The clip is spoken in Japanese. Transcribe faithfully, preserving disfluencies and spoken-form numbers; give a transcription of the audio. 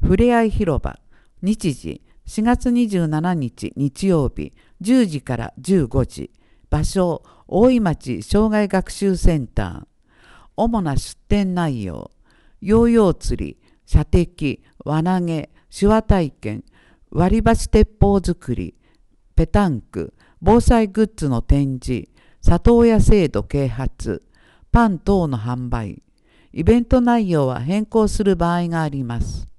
ふれあい広場、日時しがつにじゅうしちにち日曜日じゅうじからじゅうごじ、場所大井町障害学習センター。主な出展内容、ヨーヨー釣り、射的、輪投げ、手話体験、割り箸鉄砲作り、ペタンク、防災グッズの展示、里親制度啓発、パン等の販売。イベント内容は変更する場合があります。